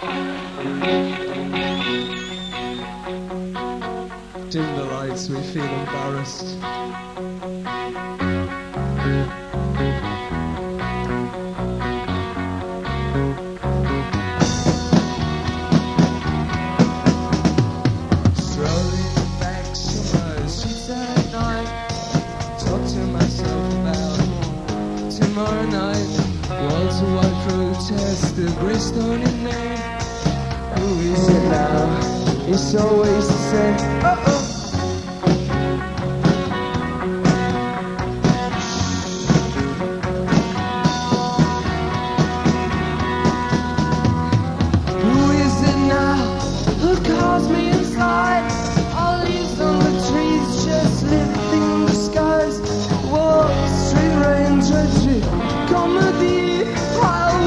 Dim the lights, we feel embarrassed. Strolling back somewhere, streets at night. Talk to myself about tomorrow night. Walter White protest, the Bristol in name. Who is it now? It's always the same. Uh-oh.